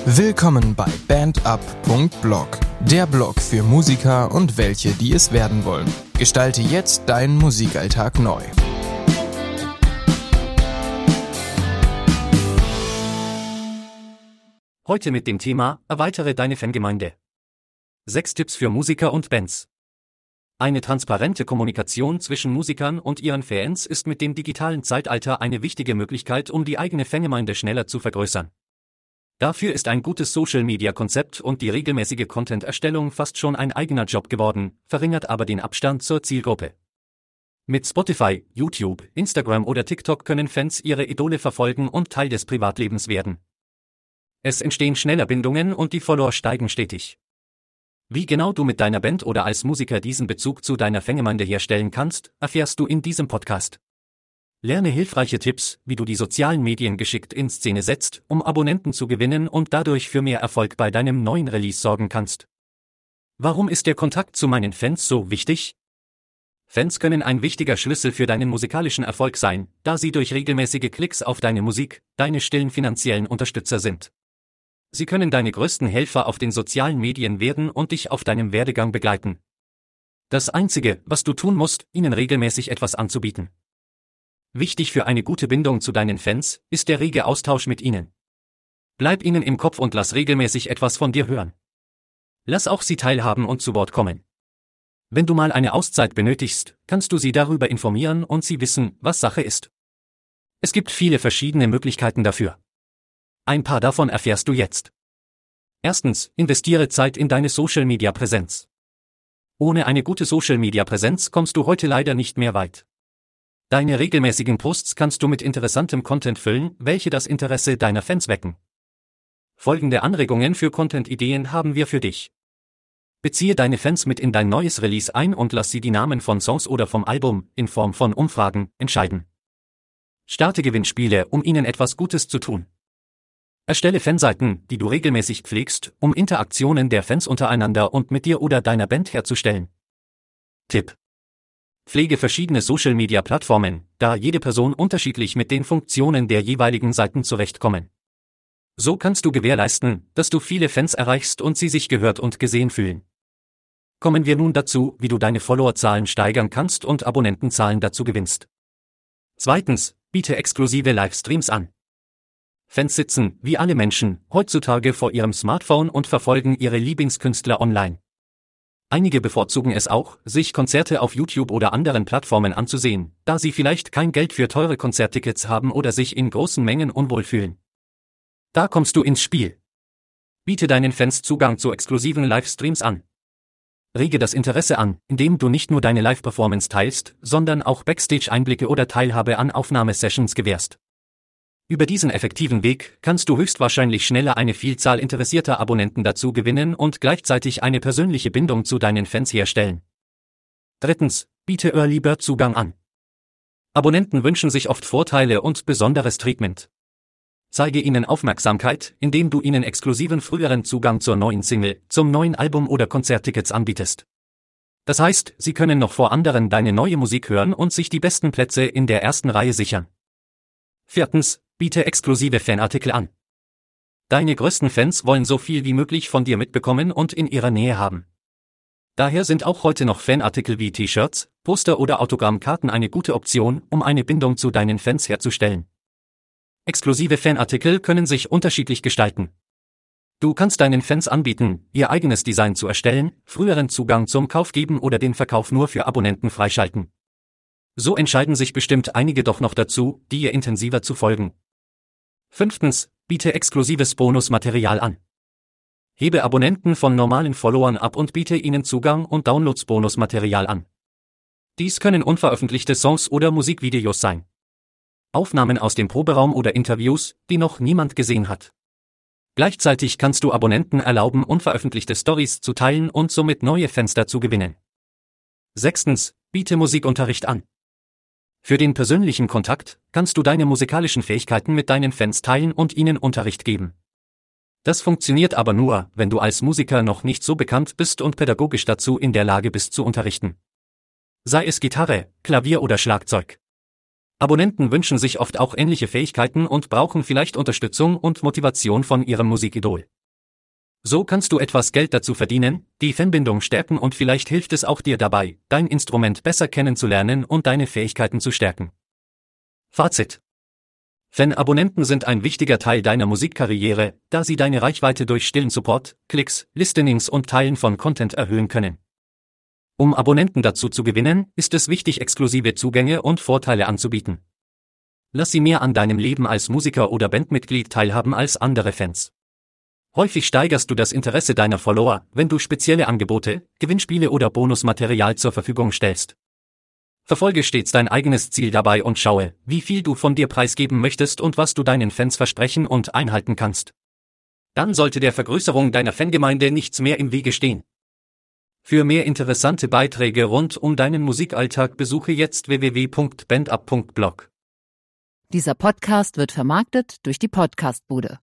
Willkommen bei bandup.blog, der Blog für Musiker und welche, die es werden wollen. Gestalte jetzt deinen Musikalltag neu. Heute mit dem Thema: Erweitere deine Fangemeinde. 6 Tipps für Musiker und Bands. Eine transparente Kommunikation zwischen Musikern und ihren Fans ist mit dem digitalen Zeitalter eine wichtige Möglichkeit, um die eigene Fangemeinde schneller zu vergrößern. Dafür ist ein gutes Social-Media-Konzept und die regelmäßige Content-Erstellung fast schon ein eigener Job geworden, verringert aber den Abstand zur Zielgruppe. Mit Spotify, YouTube, Instagram oder TikTok können Fans ihre Idole verfolgen und Teil des Privatlebens werden. Es entstehen schneller Bindungen und die Follower steigen stetig. Wie genau du mit deiner Band oder als Musiker diesen Bezug zu deiner Fangemeinde herstellen kannst, erfährst du in diesem Podcast. Lerne hilfreiche Tipps, wie du die sozialen Medien geschickt in Szene setzt, um Abonnenten zu gewinnen und dadurch für mehr Erfolg bei deinem neuen Release sorgen kannst. Warum ist der Kontakt zu meinen Fans so wichtig? Fans können ein wichtiger Schlüssel für deinen musikalischen Erfolg sein, da sie durch regelmäßige Klicks auf deine Musik deine stillen finanziellen Unterstützer sind. Sie können deine größten Helfer auf den sozialen Medien werden und dich auf deinem Werdegang begleiten. Das Einzige, was du tun musst, ihnen regelmäßig etwas anzubieten. Wichtig für eine gute Bindung zu deinen Fans ist der rege Austausch mit ihnen. Bleib ihnen im Kopf und lass regelmäßig etwas von dir hören. Lass auch sie teilhaben und zu Wort kommen. Wenn du mal eine Auszeit benötigst, kannst du sie darüber informieren und sie wissen, was Sache ist. Es gibt viele verschiedene Möglichkeiten dafür. Ein paar davon erfährst du jetzt. Erstens, investiere Zeit in deine Social-Media-Präsenz. Ohne eine gute Social-Media-Präsenz kommst du heute leider nicht mehr weit. Deine regelmäßigen Posts kannst du mit interessantem Content füllen, welche das Interesse deiner Fans wecken. Folgende Anregungen für Content-Ideen haben wir für dich. Beziehe deine Fans mit in dein neues Release ein und lass sie die Namen von Songs oder vom Album, in Form von Umfragen, entscheiden. Starte Gewinnspiele, um ihnen etwas Gutes zu tun. Erstelle Fanseiten, die du regelmäßig pflegst, um Interaktionen der Fans untereinander und mit dir oder deiner Band herzustellen. Tipp: Pflege verschiedene Social-Media-Plattformen, da jede Person unterschiedlich mit den Funktionen der jeweiligen Seiten zurechtkommen. So kannst du gewährleisten, dass du viele Fans erreichst und sie sich gehört und gesehen fühlen. Kommen wir nun dazu, wie du deine Followerzahlen steigern kannst und Abonnentenzahlen dazu gewinnst. Zweitens, biete exklusive Livestreams an. Fans sitzen, wie alle Menschen, heutzutage vor ihrem Smartphone und verfolgen ihre Lieblingskünstler online. Einige bevorzugen es auch, sich Konzerte auf YouTube oder anderen Plattformen anzusehen, da sie vielleicht kein Geld für teure Konzerttickets haben oder sich in großen Mengen unwohl fühlen. Da kommst du ins Spiel. Biete deinen Fans Zugang zu exklusiven Livestreams an. Rege das Interesse an, indem du nicht nur deine Live-Performance teilst, sondern auch Backstage-Einblicke oder Teilhabe an Aufnahmesessions gewährst. Über diesen effektiven Weg kannst du höchstwahrscheinlich schneller eine Vielzahl interessierter Abonnenten dazu gewinnen und gleichzeitig eine persönliche Bindung zu deinen Fans herstellen. Drittens, biete Early Bird Zugang an. Abonnenten wünschen sich oft Vorteile und besonderes Treatment. Zeige ihnen Aufmerksamkeit, indem du ihnen exklusiven früheren Zugang zur neuen Single, zum neuen Album oder Konzerttickets anbietest. Das heißt, sie können noch vor anderen deine neue Musik hören und sich die besten Plätze in der ersten Reihe sichern. Viertens, biete exklusive Fanartikel an. Deine größten Fans wollen so viel wie möglich von dir mitbekommen und in ihrer Nähe haben. Daher sind auch heute noch Fanartikel wie T-Shirts, Poster oder Autogrammkarten eine gute Option, um eine Bindung zu deinen Fans herzustellen. Exklusive Fanartikel können sich unterschiedlich gestalten. Du kannst deinen Fans anbieten, ihr eigenes Design zu erstellen, früheren Zugang zum Kauf geben oder den Verkauf nur für Abonnenten freischalten. So entscheiden sich bestimmt einige doch noch dazu, dir intensiver zu folgen. Fünftens, biete exklusives Bonusmaterial an. Hebe Abonnenten von normalen Followern ab und biete ihnen Zugang und Downloads-Bonusmaterial an. Dies können unveröffentlichte Songs oder Musikvideos sein. Aufnahmen aus dem Proberaum oder Interviews, die noch niemand gesehen hat. Gleichzeitig kannst du Abonnenten erlauben, unveröffentlichte Stories zu teilen und somit neue Fans dazu gewinnen. Sechstens, biete Musikunterricht an. Für den persönlichen Kontakt kannst du deine musikalischen Fähigkeiten mit deinen Fans teilen und ihnen Unterricht geben. Das funktioniert aber nur, wenn du als Musiker noch nicht so bekannt bist und pädagogisch dazu in der Lage bist zu unterrichten. Sei es Gitarre, Klavier oder Schlagzeug. Abonnenten wünschen sich oft auch ähnliche Fähigkeiten und brauchen vielleicht Unterstützung und Motivation von ihrem Musikidol. So kannst du etwas Geld dazu verdienen, die Fanbindung stärken und vielleicht hilft es auch dir dabei, dein Instrument besser kennenzulernen und deine Fähigkeiten zu stärken. Fazit: Fan-Abonnenten sind ein wichtiger Teil deiner Musikkarriere, da sie deine Reichweite durch stillen Support, Klicks, Listenings und Teilen von Content erhöhen können. Um Abonnenten dazu zu gewinnen, ist es wichtig, exklusive Zugänge und Vorteile anzubieten. Lass sie mehr an deinem Leben als Musiker oder Bandmitglied teilhaben als andere Fans. Häufig steigerst du das Interesse deiner Follower, wenn du spezielle Angebote, Gewinnspiele oder Bonusmaterial zur Verfügung stellst. Verfolge stets dein eigenes Ziel dabei und schaue, wie viel du von dir preisgeben möchtest und was du deinen Fans versprechen und einhalten kannst. Dann sollte der Vergrößerung deiner Fangemeinde nichts mehr im Wege stehen. Für mehr interessante Beiträge rund um deinen Musikalltag besuche jetzt www.bandup.blog. Dieser Podcast wird vermarktet durch die Podcastbude.